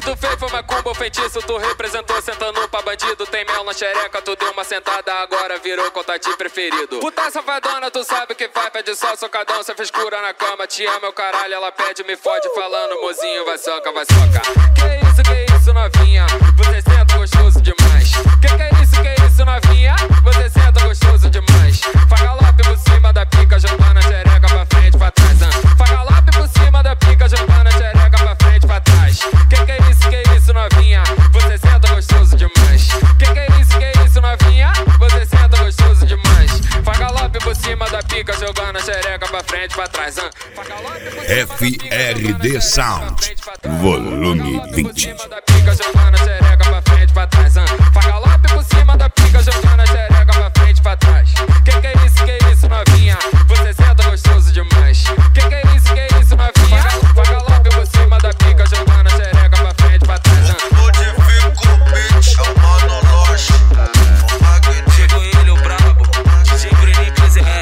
tu fez foi macumba ou feitiço? Tu representou sentando pra bandido. Tem mel na xereca, tu deu uma sentada, agora virou contatinho preferido. Puta safadona, tu sabe o que faz, pede só socadão, cê fez cura na cama. Te ama, meu caralho, ela pede, me fode, falando, mozinho, vai soca, vai soca. Que isso, novinha? Você senta gostoso demais. Que isso, novinha? Você senta gostoso demais. Fagalope por cima da pica, jogando a xereca pra frente, pra trás. Fagalope por cima da pica, jogando a xereca pra frente, pra trás. Que isso, novinha? Você senta gostoso demais. Que isso, novinha? Você senta gostoso demais. Fagalope por cima da pica, jogando a xereca pra frente, pra trás. FRD Sound, volume 20. Jogando a xereca pra frente, pra trás. Fagalope por cima da pica, jogando a xereca pra frente, pra trás. Que isso, novinha? Você senta gostoso demais. Que isso, novinha? Fagalope por cima da pica, jogando a xereca pra frente, pra trás. Modifico o beat, chamando nós. Chegou ele, o brabo, DJ Bruninho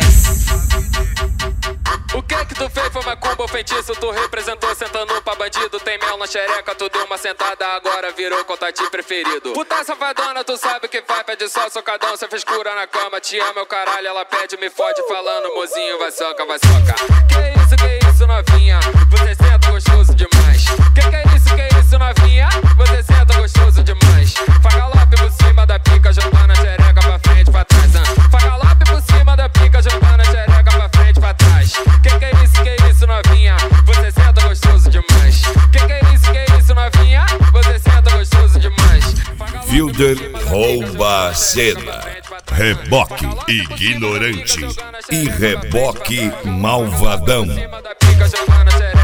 O que tu fez foi macumba ou feitiço? Tu representou sentando pra bandido. Tem mel na xereca, tu deu uma sentada, agora virou contatinho preferido. Puta safadona, tu sabe o que faz, pede só socadão, cê fez cura na cama. Te ama, meu caralho, ela pede, me fode, falando, mozinho, vai soca, vai soca. Que isso, novinha? Você senta gostoso demais. Que isso, novinha? Você senta gostoso demais. Fagalope por cima da pica, jogando a xereca pra frente, pra trás. Fagalope por cima da pica, jogando a xereca pra frente, pra trás. Que isso, novinha? Você senta gostoso demais. Que isso, novinha? Você senta gostoso demais. Fielder rouba a cena. Reboque ignorante e reboque malvadão. Jogando a xereca